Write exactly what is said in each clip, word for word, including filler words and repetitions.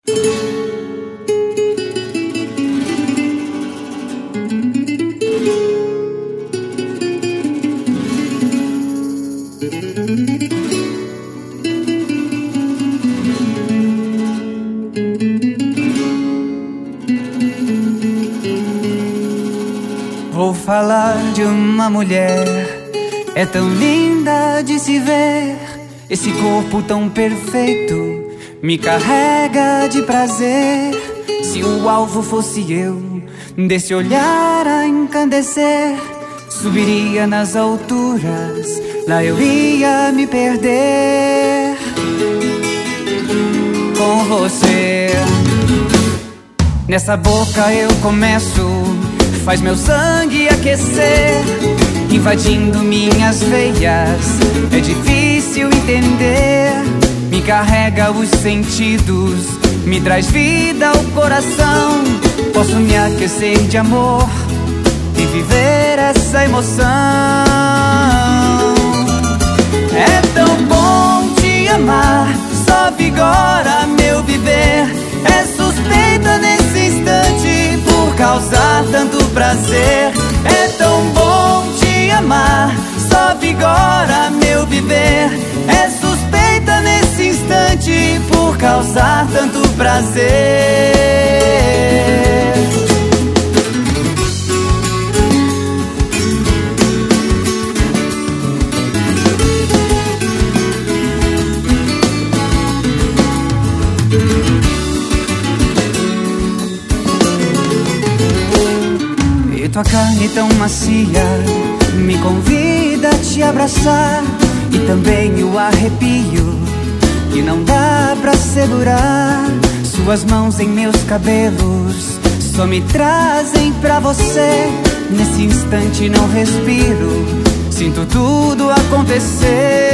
Vou falar de uma mulher, é tão linda de se ver. Esse corpo tão perfeito me carrega de prazer. Se o alvo fosse eu, desse olhar a encandecer, subiria nas alturas, lá eu ia me perder. Com você, nessa boca eu começo, faz meu sangue aquecer, invadindo minhas veias, é difícil entender. Me carrega os sentidos, me traz vida ao coração. Posso me aquecer de amor e viver essa emoção. É tão bom te amar, só vigora meu viver. É suspeita nesse instante por causar tanto prazer. É tão bom te amar, só vigora meu viver. É suspeita nesse instante por causar tanto prazer. E tua carne tão macia me convida a te abraçar, e também o arrepio que não dá pra segurar. Suas mãos em meus cabelos só me trazem pra você. Nesse instante não respiro, sinto tudo acontecer.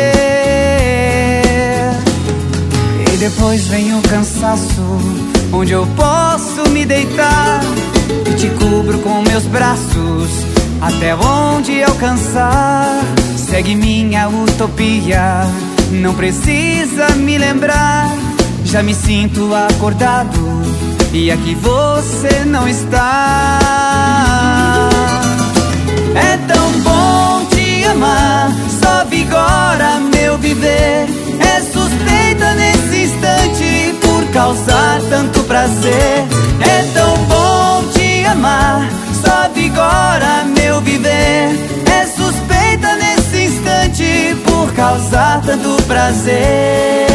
E depois vem o cansaço, onde eu posso me deitar e te cubro com meus braços até onde alcançar. Segue minha utopia, não precisa me lembrar. Já me sinto acordado e aqui você não está. É tão bom te amar, só vigora meu viver. É suspeita nesse instante por causar tanto prazer. É tão bom te amar, só vigora meu viver. É suspeita nesse instante por causar tanto prazer.